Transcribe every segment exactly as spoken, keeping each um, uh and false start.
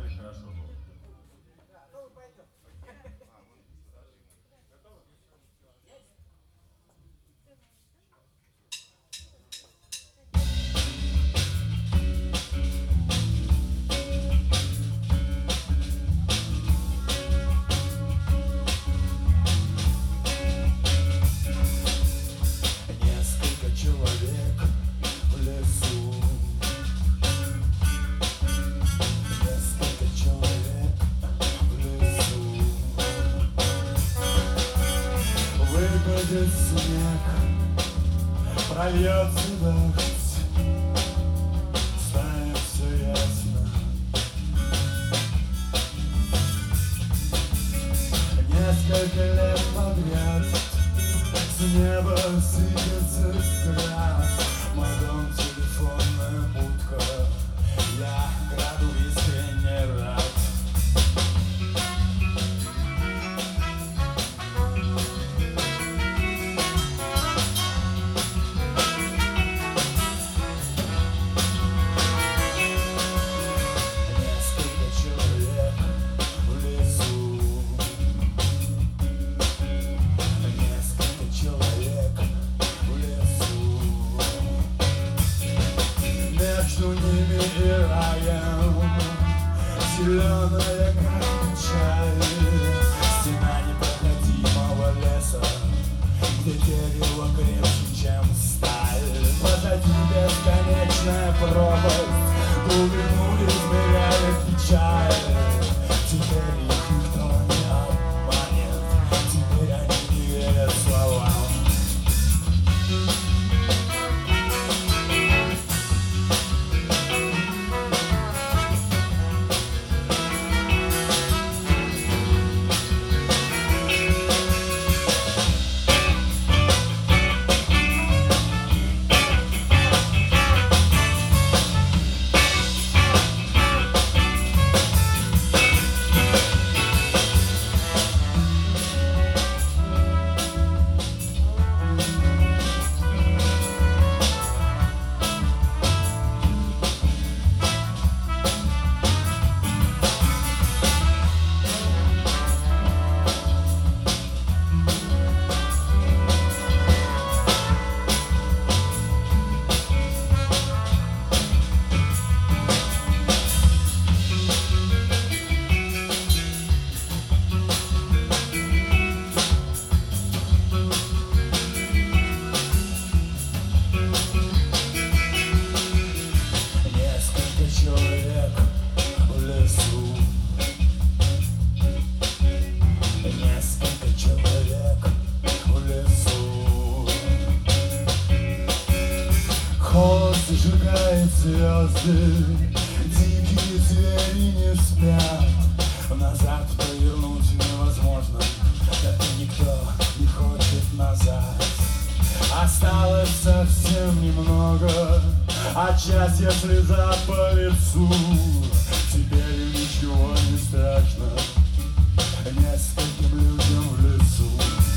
играли хорошо было. Несколько человек в лесу, несколько человек в лесу. Выпадет снег, прольется дождь, станет все ясно. Несколько лет подряд с неба сыпется град. Мой дом — телефонная будка, я граду искренне рад. Несколько человек в лесу, несколько человек в лесу. Между ними и раем зеленая как печаль, стена непроходимого леса, где дерево крепче, чем сталь. Позади бесконечная пропасть, глубину измеряет печаль. Теперь их никто не обманет, теперь они не верят словам. Несколько человек в лесу, несколько человек в лесу. Холод сжигает звезды, дикие звери не спят. Назад повернуть невозможно, как и никто не хочет назад. Осталось совсем немного, а счастье слеза по лицу. Теперь ничего не страшно нескольким людям в лесу.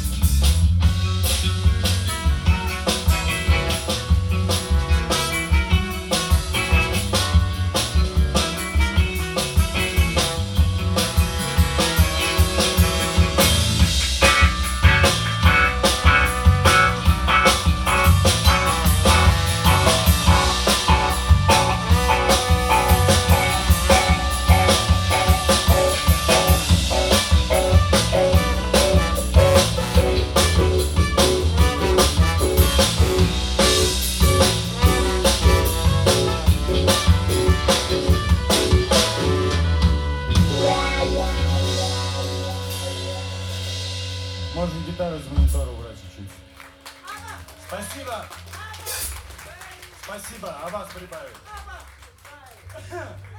Можно гитару с монитора убрать чуть-чуть. Спасибо. Спасибо. А вас прибавить.